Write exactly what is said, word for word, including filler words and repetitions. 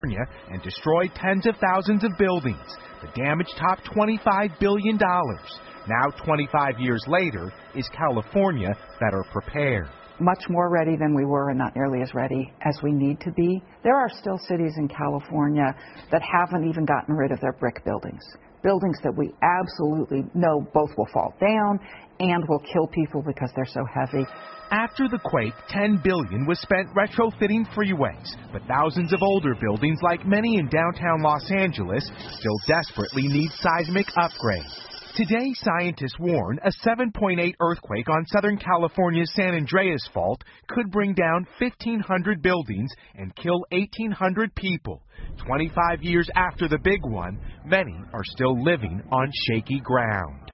and destroyed tens of thousands of buildings. The damage topped twenty-five billion dollars. Now, twenty-five years later, is California better prepared? Much more ready than we were and not nearly as ready as we need to be. There are still cities in California that haven't even gotten rid of their brick buildings. Buildings that we absolutely know both will fall down and will kill people because they're so heavy. After the quake, ten billion dollars was spent retrofitting freeways, but thousands of older buildings, like many in downtown Los Angeles, still desperately need seismic upgrades. Today, scientists warn a seven point eight earthquake on Southern California's San Andreas Fault could bring down fifteen hundred buildings and kill eighteen hundred people. twenty-five years after the big one, many are still living on shaky ground.